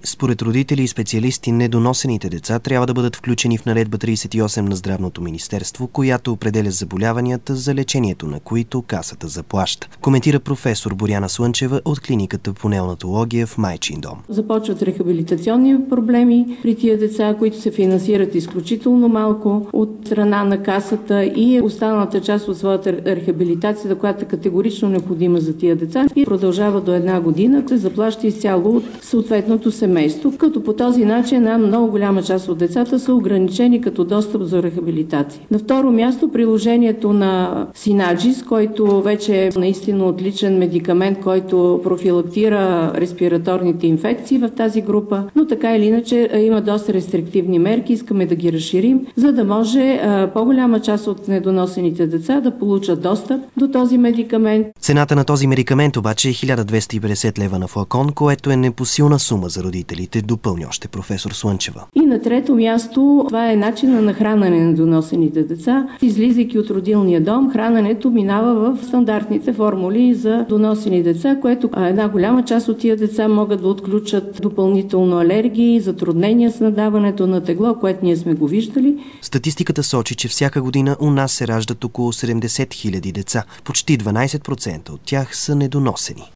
Според родители и специалисти, недоносените деца трябва да бъдат включени в наредба 38 на Здравното министерство, която определя заболяванията, за лечението на които Касата заплаща. Коментира професор Боряна Слънчева от клиниката по неонатология в Майчин дом. Започват рехабилитационни проблеми при тия деца, които се финансират изключително малко от страна на Касата и останалата част от своята рехабилитация, която е категорично необходима за тия деца и продължава до 1 година, се заплаща изцяло от съответното семейство, като по този начин една много голяма част от децата са ограничени като достъп за рехабилитация. На второ място, приложението на Синаджис, който вече е наистина отличен медикамент, който профилактира респираторните инфекции в тази група, но така или иначе има доста рестриктивни мерки, искаме да ги разширим, за да може по-голяма част от недоносените деца да получат достъп до този медикамент. Цената на този медикамент обаче е 1250 лева на флакон, което е непосилна сума за родителите, допълни още професор Слънчева. И на трето място, това е начинът на хранене на недоносените деца. Излизайки от родилния дом, храненето минава в стандартните формули за доносени деца, което една голяма част от тия деца могат да отключат допълнително алергии, затруднения с надаването на тегло, което ние сме го виждали. Статистиката сочи, че всяка година у нас се раждат около 70 000 деца. Почти 12% от тях са недоносени.